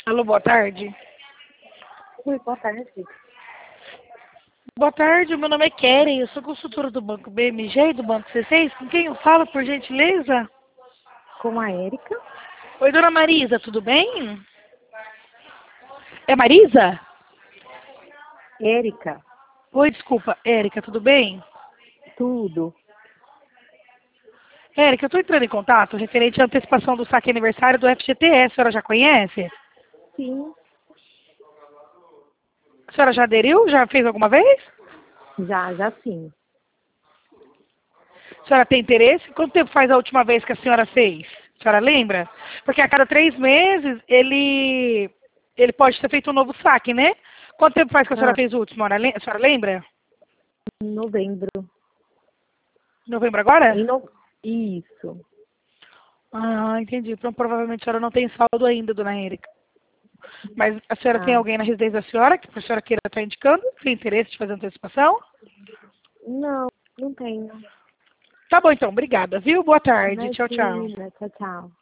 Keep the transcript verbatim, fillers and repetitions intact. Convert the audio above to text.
Alô, boa tarde. Oi, boa tarde. Boa tarde, meu nome é Keren, eu sou consultora do Banco B M G e do Banco C seis. Com quem eu falo, por gentileza? Com a Érica. Oi, dona Marisa, tudo bem? É Marisa? Érica, Oi, desculpa, Érica, tudo bem? tudo. Érica, eu estou entrando em contato referente à antecipação do saque aniversário do F G T S. A senhora já conhece? Sim, A senhora já aderiu? Já fez alguma vez? já, já sim. A senhora tem interesse? Quanto tempo faz a última vez que a senhora fez? A senhora lembra? Porque a cada três meses ele, ele pode ter feito um novo saque, né? Quanto tempo faz que a senhora Ah, fez o último? A senhora a senhora lembra? em novembro. Novembro agora? Em no... Isso. Ah, entendi. Então provavelmente a senhora não tem saldo ainda, dona Érica. Mas a senhora tem Ah, alguém na residência da senhora que a senhora queira estar indicando? Tem interesse de fazer antecipação? não, não tenho. Tá bom então, obrigada, viu? Boa tarde. Tchau, tchau. Imagina, tchau, tchau.